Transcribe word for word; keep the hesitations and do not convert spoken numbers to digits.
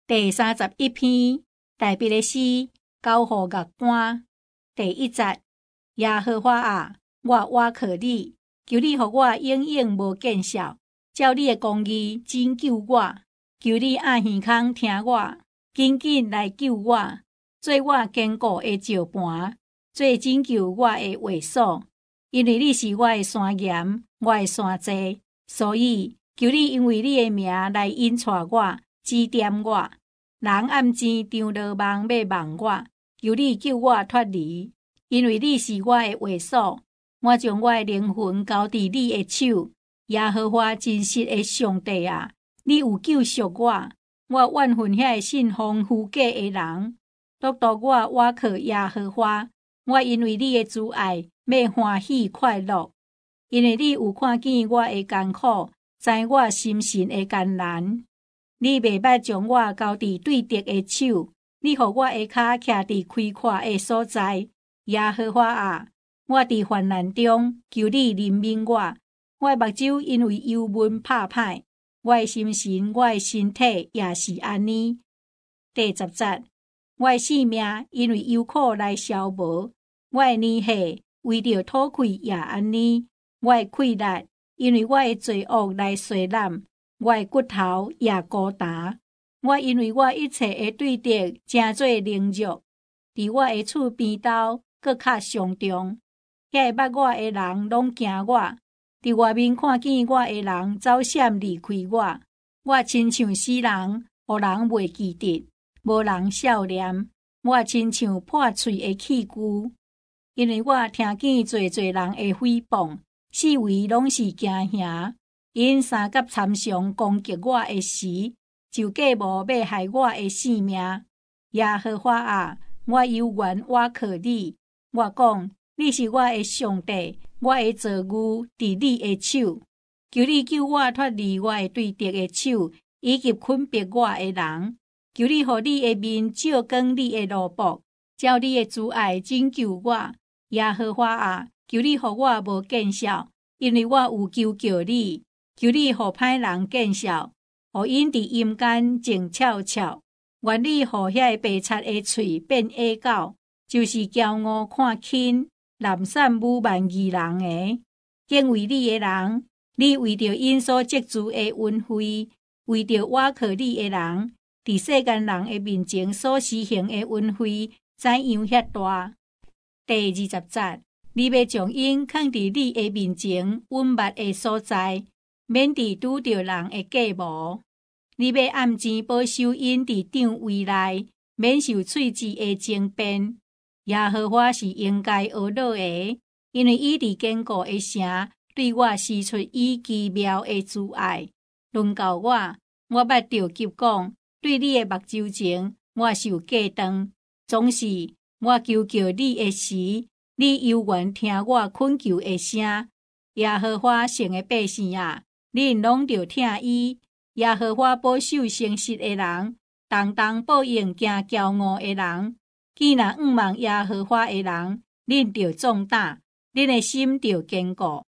第三十一篇，大笔的诗，交互乐官。第一节，耶和华啊，我倚靠你，求你互我永远无见效，照你的公义拯救我，求你按耳孔听我，紧紧来救我，做我坚固的石盘，做拯救我的卫所。因为你是我的山岩，我的山寨，所以求你因为你的名来引带我，指点我。人暗前张罗梦要梦我，求你救我脱离，因为你是我的卫所。我将我的灵魂交伫你的手，耶和华真实的上帝啊，你有救赎我。我怨恨遐个信奉虚假的人，独独我倚靠耶和华。我因为你的慈爱要欢喜快乐，因为你有看见我的艰苦，知我心神的艰难。你袂捌将我交伫对敌的手，你予我的脚徛伫开阔的所在。耶和华啊，我伫患难中求你怜悯我。我的目睭因为忧闷拍歹，我的心神、我的身体也是安尼。第十节，我的性命因为忧苦来消无，我的年岁为着吐气也安尼。我的气力因为我的罪恶来衰烂。我的骨头也孤单，我因为我一切的对敌真做凌辱，伫我的厝边兜搁较上重。遐个捌我的人拢惊我，伫外面看见我的人走闪离开我。我亲像死人，互人袂记得，无人笑脸。我亲像破碎的器具，因为我听见侪侪人的诽谤，四围拢是惊吓。因三甲参详攻击我的时，就计谋要害我的性命。耶和华啊，我犹原倚靠你。我讲，你是我的上帝，我的造物伫你的手。求你救我脱离我的对敌的手，以及困逼我的人。求你予你的面照光你的奴仆，照你的慈爱拯救我。耶和华啊，求你予我无见效，因为我有求叫你。求你予歹人见笑，予因伫阴间静悄悄。愿你予遐个白贼的喙变矮狗，就是骄傲看轻、懒散侮慢义人的。敬畏你的人，你为着因所积聚的恩惠，为着倚靠你的人，伫世间人的面前所施行的恩惠，怎样遐大？第二十节，你要将因放伫你的面前稳密的所在。免伫拄着人的计谋，你要暗前保守因伫帐位内，免受喙舌的争辩。耶和华是应该学乐的，因为伊伫坚固的城对我施出伊奇妙的慈爱。轮到我，我捌着急讲，对你的目睭前，我受过当。总是我求叫你的时，你犹原听我恳求的声。耶和华圣的百姓啊，恁拢着听伊。耶和华保守诚实的人，同同报应惊骄傲的人。既然仰望耶和华的人，恁着壮胆，恁的心着坚固。